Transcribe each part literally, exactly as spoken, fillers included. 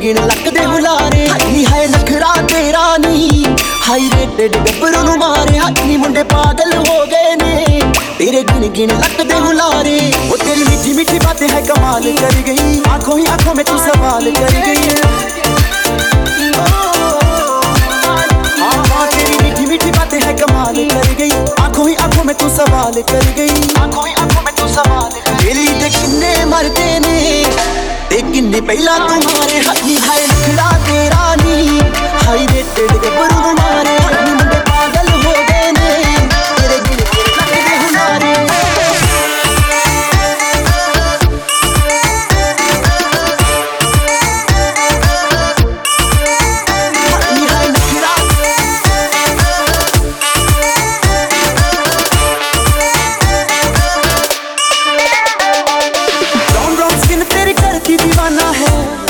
गिन लकदे हुलारे हाई है नखरा तेरा नी हाई रेटेड गब्बरू नू मारे हाई मुंडे पागल हो गए ने तेरे गिन गिन लकदे हुलारे वो तेरी मीठी मीठी बातें है कमाल कर गई आंखों ही आंखों में तू सवाल कर गई हाँ तेरी मीठी मीठी बातें है कमाल कर गई आंखों ही आंखों में तू सवाल कर गई आंखों ही आंखों में तू सवाल दिली दे किन्ने मरदे ने ते किन्ने पहला तुम्हारे हाई है नखरा तेरा नी हाई रेटेड गब्बरू मारे हाई मुंडे पागल हो गए ने तेरे गिन गिन लकदे हुलारे हाई है नखरा ब्राउन ब्राउन स्किन तेरी करती दीवाना है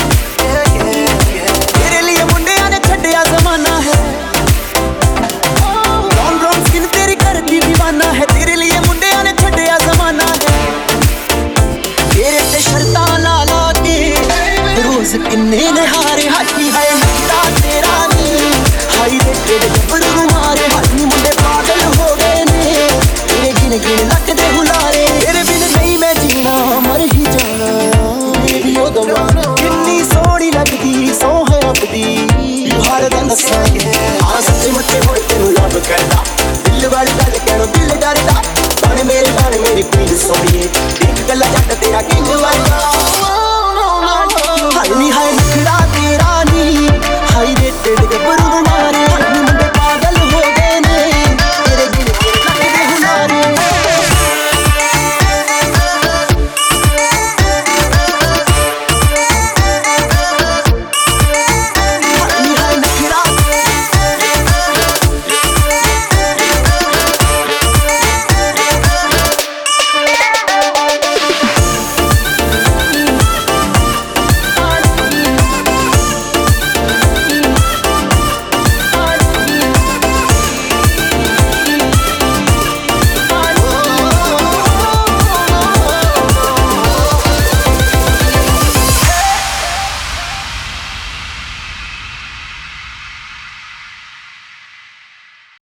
तेरे लिए मुंडिया ने छड्डिया जमाना है ब्राउन ब्राउन स्किन तेरी करती दीवाना है तेरे लिए मुंडिया ने छड्डिया जमाना है तेरे ते शर्तां ला ला के रोज किन्ने निहारे हाई है नखरा तेरा नी हाई रेटेड गब्बरू मारे हाई मुंडे पागल हो गए ने तेरे गिन गिन लकदे हुलारे तेरे बिन नहीं मैं जीना मर ही जाना मेरी ओ दवा